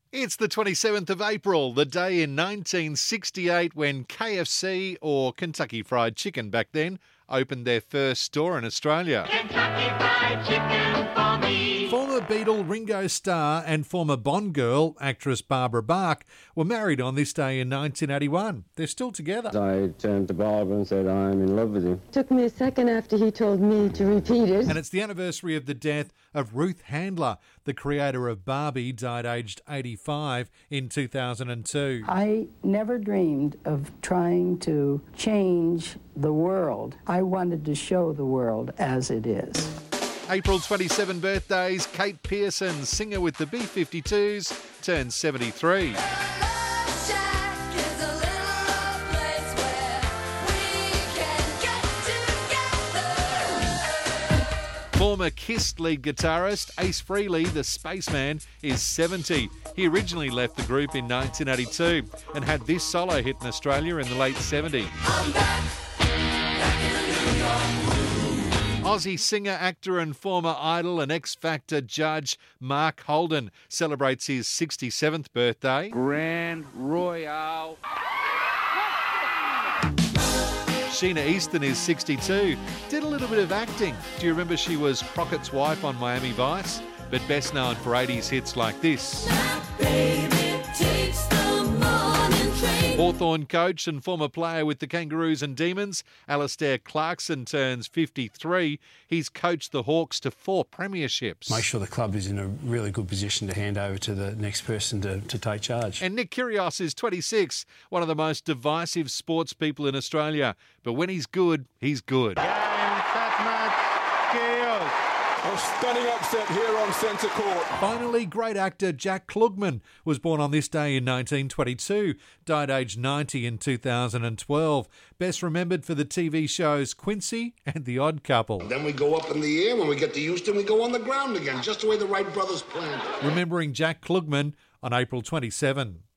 It's the 27th of April, the day in 1968 when KFC, or Kentucky Fried Chicken back then, opened their first store in Australia. Kentucky Fried Chicken for me. Former Beatle Ringo Starr and former Bond girl, actress Barbara Bach, were married on this day in 1981. They're still together. I turned to Barbara and said, I'm in love with you. Took me a second after he told me to repeat it. And it's the anniversary of the death of Ruth Handler. The creator of Barbie died aged 85 in 2002. I never dreamed of trying to change the world. I wanted to show the world as it is. April 27 birthdays, Kate Pearson, singer with the B-52s, turns 73. Former KISS lead guitarist Ace Frehley, the Spaceman, is 70. He originally left the group in 1982 and had this solo hit in Australia in the late 70s. Aussie singer, actor and former Idol and X Factor judge Mark Holden celebrates his 67th birthday. Grand Royale. Sheena Easton is 62. Did a little bit of acting. Do you remember she was Crockett's wife on Miami Vice? But best known for 80s hits like this. Hawthorn coach and former player with the Kangaroos and Demons, Alastair Clarkson, turns 53. He's coached the Hawks to 4 premierships. Make sure the club is in a really good position to hand over to the next person to take charge. And Nick Kyrgios is 26, one of the most divisive sports people in Australia. But when he's good, he's good. A stunning upset here on centre court. Finally, great actor Jack Klugman was born on this day in 1922, died aged 90 in 2012. Best remembered for the TV shows Quincy and The Odd Couple. Then we go up in the air. When we get to Houston, we go on the ground again, just the way the Wright brothers planned it. Remembering Jack Klugman on April 27.